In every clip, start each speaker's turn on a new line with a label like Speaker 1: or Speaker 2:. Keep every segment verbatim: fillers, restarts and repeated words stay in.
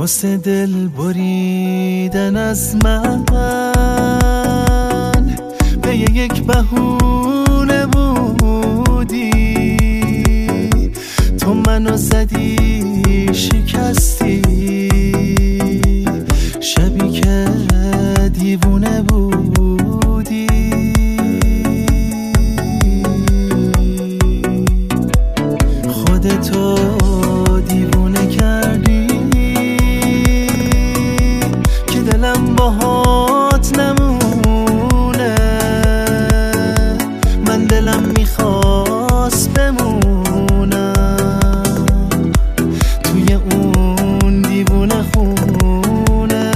Speaker 1: واسه دل بریدن از من به یک بهونه بودی، تو منو زدی شکستی، شبی که دیوونه بودی. خودتو دیوونه کردی که دلم باهات نمونه، من دلم میخواست بمونم توی اون دیوونه خونه.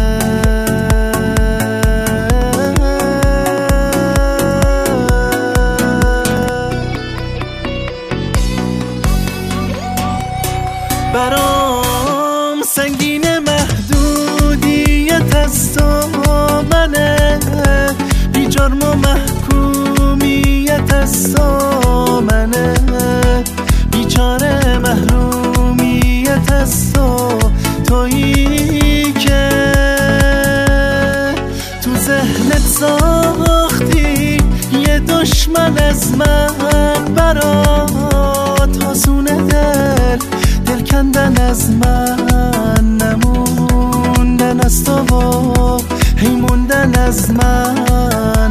Speaker 1: برام سنگین محدودیت از دامنه، بی جرم و محکومیت از دامنه، بیچاره محرومیت از تو، تویی که تو ذهنت ساختی یه دشمن از من، برات آسونه دل دل کندن از من، نموندن از تو و هی موندن از من.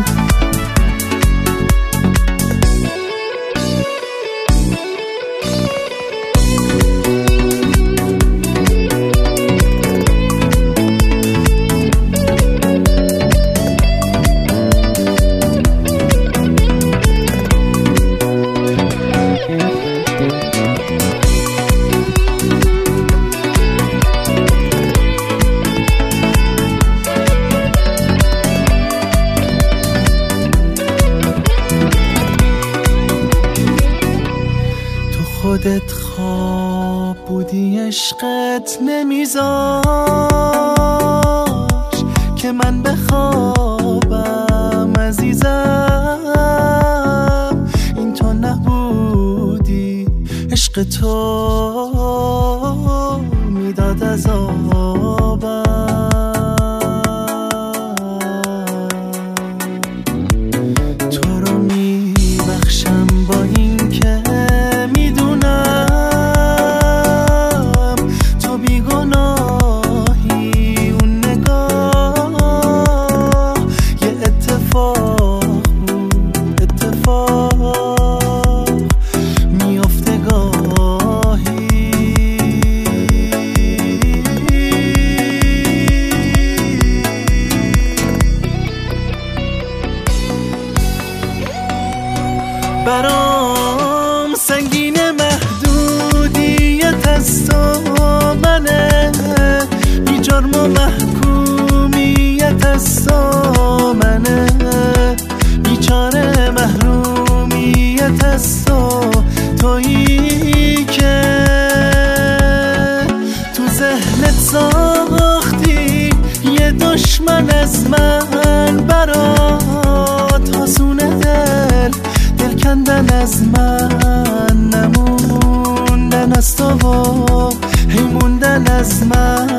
Speaker 1: خودت خواب بودی عشقت نمیذاش که من بخوابم عزیزم، این تو نبودی، عشق تو میداد عذابم. تو رو میبخشم با این که برام سنگین محدودیت از دامنه، بی جرم و محکومیت از دامنه، بیچاره محرومیت از تو، تویی که تو ذهنت ساختی یه دشمن از من، برات آسونه دل دل کندن از من، نموندن از تو و هی موندن از من.